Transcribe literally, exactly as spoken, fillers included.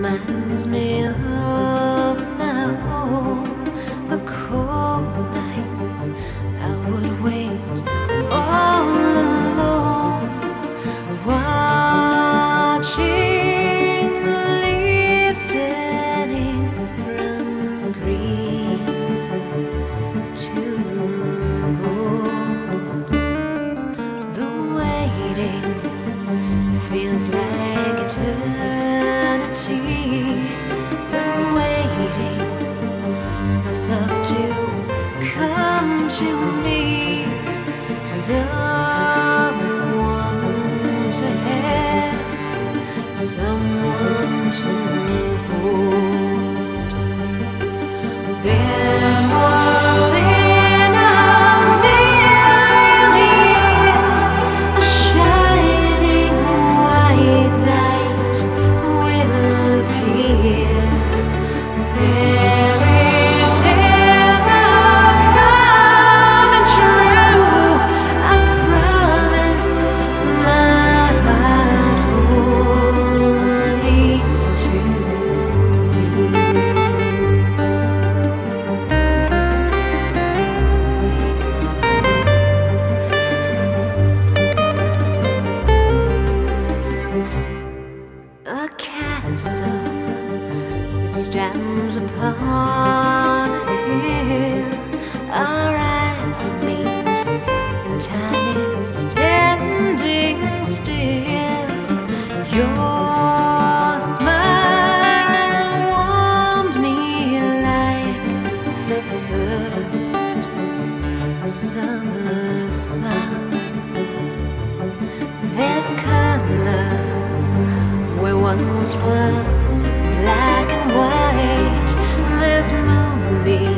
reminds me of my home. The cold nights I would wait all alone, watching the leaves turning from green to gold. The waiting feels like eternity, when waiting for love to come to me, someone to have, someone to hold. There was in a million years a shining white night will appear. Fairy tales are coming true. I promise my heart only to you. A castle, it stands upon a hill. Our eyes meet, and time is standing still. Your smile warmed me like the first summer sun. There's color where once was black and white. There's moonbeams